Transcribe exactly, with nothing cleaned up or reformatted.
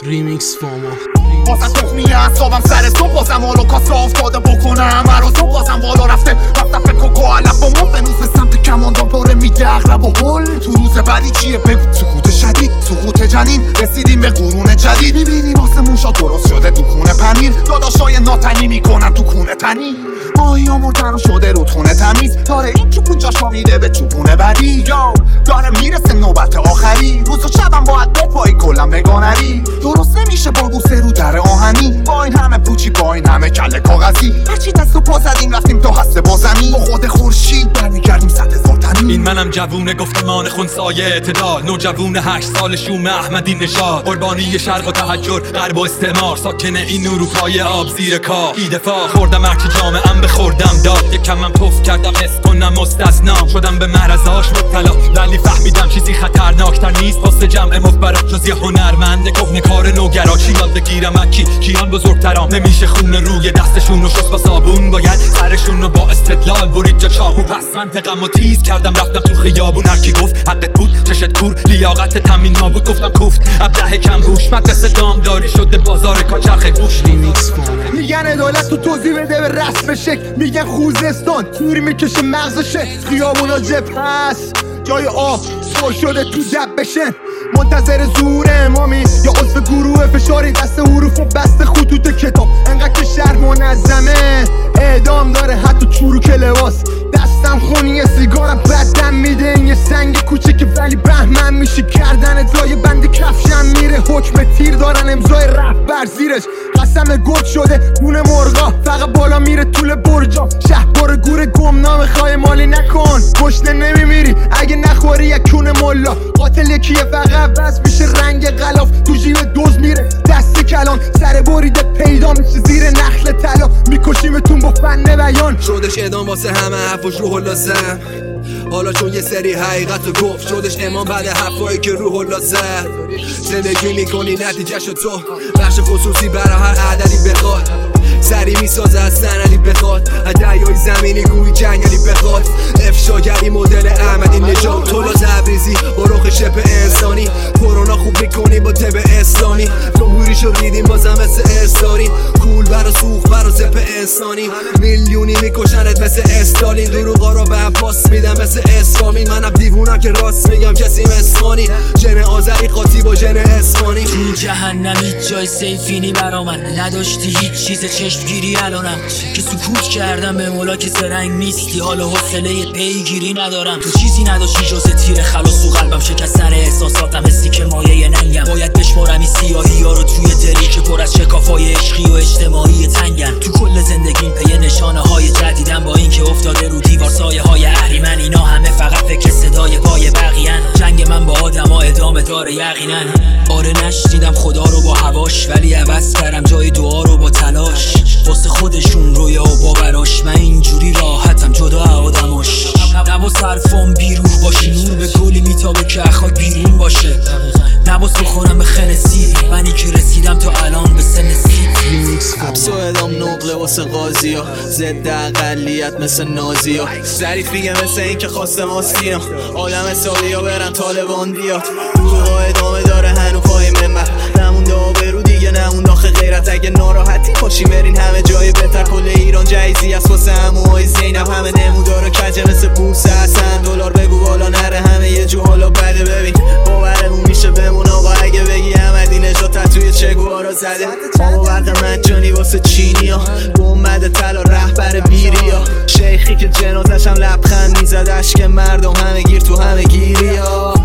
ریمیکس فاما بازم تخمی اعصابم سر صبح بازم هولوکاست افتاده بکنم مرازو بازم بالا رفته رفتم فکر کن علب با ما بنوز به سمت کماندان داره میده اغرب و هل تو روز بعدی چیه بگو سکوت شدید سقوط جنین رسیدیم به قرون جدید میبینی واسه موشا درست شده تو خونه پنیر داداشای ناتنی میکنن تو خونه تنی ماهی آمردن شده رودخونه تمیز تاره این چوب اونجاشا میده به چوبونه بعدی یو داره میرسه نوبت آخری روز و شبم باید بپایی کلم بگانری درست نمیشه با بوسه رو در آهنی با این همه پوچی با این همه کله کاغذی هرچی دست و پا زدیم رفتیم تا هسته با زمین با خود خورشید برمیگردیم صد هزار تنی این منم جوونه گفتمان خونسای اعتدال نوجوون هشت سال شوم احمدی نژاد قربانی شرق و تحجر غرب و استعمار ساکن این اروپای آب زیر کاه بی دفاع خوردم هرچی جامعه‌ام بخوردم داد یکم من پف کردم حس کنم مستثنا شدم به مرزاش مبتلا ولی فهمیدم چیزی خطرناکتر نیست واسه جمع مخبرات جز یه هنرمند کهنه کار نوگرا چی یاد بگیرم اکی کیان بزرگترام نمیشه خون روی دستشون رو شست با صابون باید سرشون رو با استدلال برید جا چاقو پس منطقم و تیز کردم رفتم تو خیابون هرکی گفت حقت بود چشت کور لیاقت تامین نابود گفتم کوفت ابله کم هوش مدرسه دامداری شده بازار کاچرخ گوش ریمیکس فاما میگن عدالت تو توضیح بده به رسم شکل میگن خوزستان تور میکشه مغزشه خیابونا جبه هست جای آب سر شده تو جب بشن منتظر زور امامی یا عضو گروه فشاری دست حروف و بست خطوط کتاب انقدر که شهر منظمه اعدام داره حتی چروک لباس دستم خونی سیگارم بدم میده این یه سنگ کوچیک ولی بهمن میشه کردن جای بند کفشم میره حکم تیر دارن امضای رهبر زیرش قسم گفت شده دونه مرغا فقط بالا میره طول برجا شهبار گور گمنام خواهی مالی نکن گشنه نمیمیری اگه نخوری یک کون ملا قاتل یکیه فقط بس میشه رنگ غلاف تو جیب دوز میره دست کلان سر بریده پیدا میشه زیر نخل طلا میکشیمتون با فن بیان شدش ادام واسه همه حرفش روح لازم حالا چون یه سری حقیقت رو گفت شدش امام بعد حرفایی که روح لازم زندگی میکنی نتیجه شد تو بخش خصوصی برای هر عددی بخواد سری میسازه از سنلی بخواد از دریای زمینی گوی جنگلی بخواد افشاگری مدل احمدی نژاد طلا تبریزی با رخ شبه انسانی کرونا خوب میکنی با تب اسلامی جمهوریشو ریدیم بازم مثل استاری کول برا سوخ برا زپ انسانی میلیونی میکشنت مثل استالین دروغا رو به عباس میدم مثل اسلامی منم دیوونم که راست میگم کسی مسخانی ژن آذری قاطی با ژن اسپانی تو جهنم هیچ جای سیفینی برا من نداشتی هیچ چیز چشمگیری الانم که سکوت کردم به مولا که زرنگ نیستی حالا حوصله پیگیری ندارم تو چیزی نداشتی جز تیر خلاص تو قلبم شکستن احساساتم حسی که مایه ننگم باید بشمارم این سیاهی ها رو توی دلی که پر از شکافای عشقی و اجتماعی تنگن تو کل زندگیم پی نشانه های جدیدم با این که افتاده رو دیوار سایه های اهریمن اینا همه فقط فکر صدای پای بقیه‌ن جنگ من با آدما ادامه داره یقینا آره نشنیدم خدا رو با هواش ولی عوض کردم جای دعا رو با تلاش واسه خودشون رویا و باوراش من اینجوری راحتم جدا آدماش نباس حرفام بیروح باشه نور به گلی میتابه که اخلاق بیرون باشه نباس بخورم به خنسی منی که رسیدم تا الان به سن سی حبس و ادام نقله واسه قاضی ها ضد اقلیت مثل نازی ها ظریفیه مثل این که خواست ماستی ها آدم حسابی ها برن طالبان بیاد دروغا ادامه داره هنو پای منبر نمونده آبرو دیگه نمونده آخه غیرت اگه ناراحتی پاشی برین همه جای بهتر کل ایران جایزی است واسه عموهای زینب همه نمودار و کجه مثل بوسه هستن دلار بگو بالا نره همه یه جو حالا بده ببین باورمون میشه بمونه آقا اگه بگی احمدی نژاد توی چگوارا زده آقا برق مجانی واسه چینی ها گنبد طلا رهبر بیری ها شیخی که جنازش هم لبخند میزد اشک مردم همه گیر تو همه گیری ها